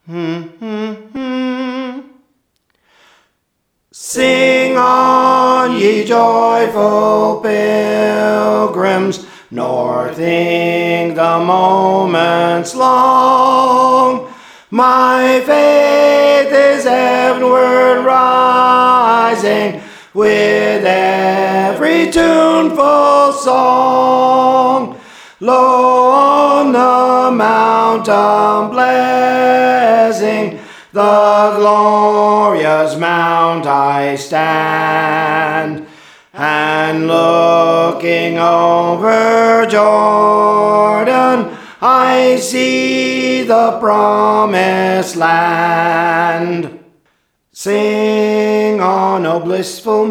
Sing on, ye joyful pilgrims, nor think the moments long. My faith is heavenward rising with every tuneful song. Lo, on the mountain blessing, the glorious mount I stand, and looking over Jordan, I see the promised land. Sing on, O blissful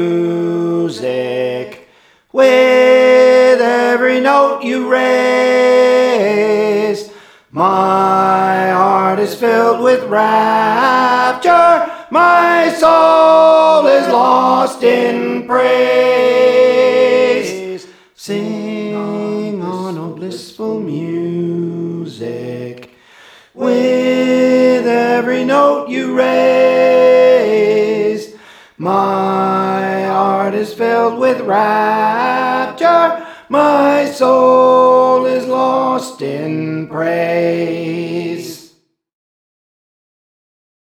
music, with every note you raise. My heart is filled with rapture, my soul is lost in praise. Sing on, O blissful music, with every note you raise. My heart is filled with rapture, my soul is lost in praise.